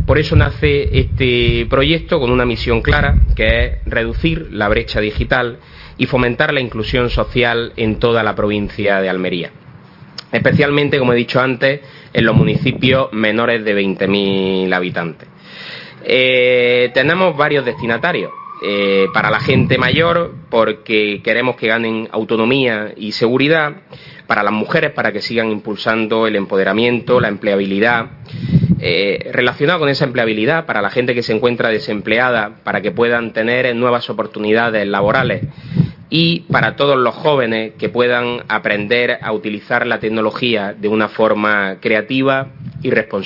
Por eso nace este proyecto con una misión clara, que es reducir la brecha digital y fomentar la inclusión social en toda la provincia de Almería, especialmente, como he dicho antes, en los municipios menores de 20.000 habitantes. Tenemos varios destinatarios. Para la gente mayor, porque queremos que ganen autonomía y seguridad; para las mujeres, para que sigan impulsando el empoderamiento, la empleabilidad; relacionado con esa empleabilidad, para la gente que se encuentra desempleada, para que puedan tener nuevas oportunidades laborales; y para todos los jóvenes, que puedan aprender a utilizar la tecnología de una forma creativa y responsable.